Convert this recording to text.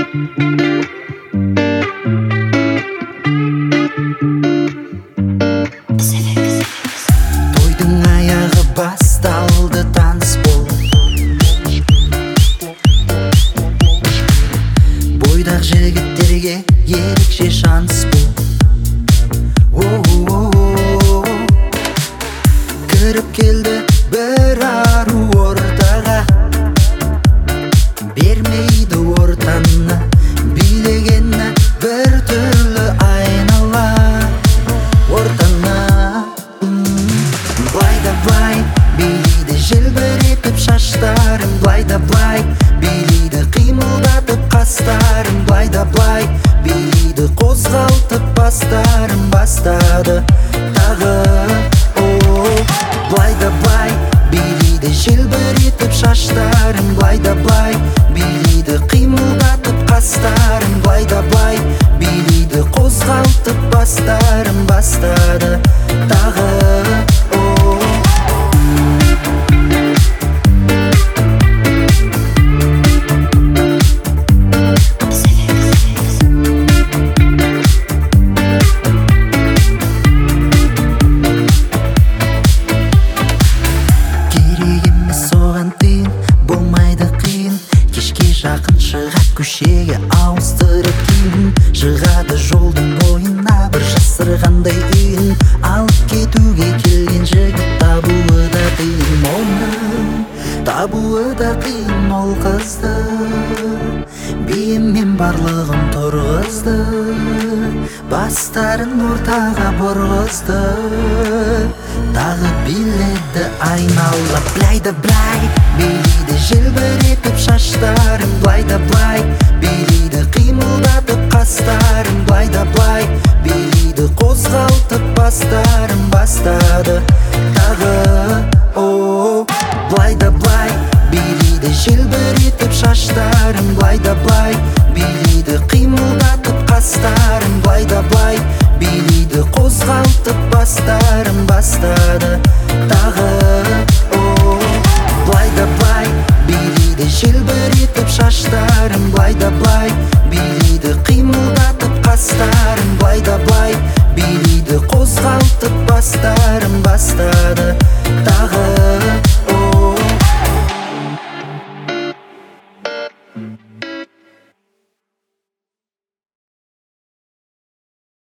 Тойдың аяғы басталды, таныс бол. Бойдақ жігіттерге ерекше шанс бұл. Кіріп келді бір ару ортаға, бермейді ортаны, билегені бір түрлі айнала ортаны. Былай да былай билейді желбіретіп шаштарым, былай да былай билейді қимылдатып қастарым, былай да былай билейді қозғалтып бастарым. Бастады тағы былай да былай билейді желбіретіп шаштарым, былай да былай билейді қимылдатып қастарым, былай да былай билейді қозғалтып бастарым. Бастады тағы жақын шығат көшеге ауыстырып киін, шығады жолдың бойына бір жасырғандай үйін. Алып кетуге келген жігіт табуы да қиын, оның табуы да қиын. Ол қызды биімен барлығын тұрғызды, бастарын ортаға бұрғызды, тағы биледі айналып. Былай да былай билейді желбіретіп шаштарым, былай да былай билейді қимылдатып қастарым, былай да былай билейді қозғалтып бастарым. Бастады тағы былай да былай билейді желбіретіп шаштарым, былай да былай билейді қимыл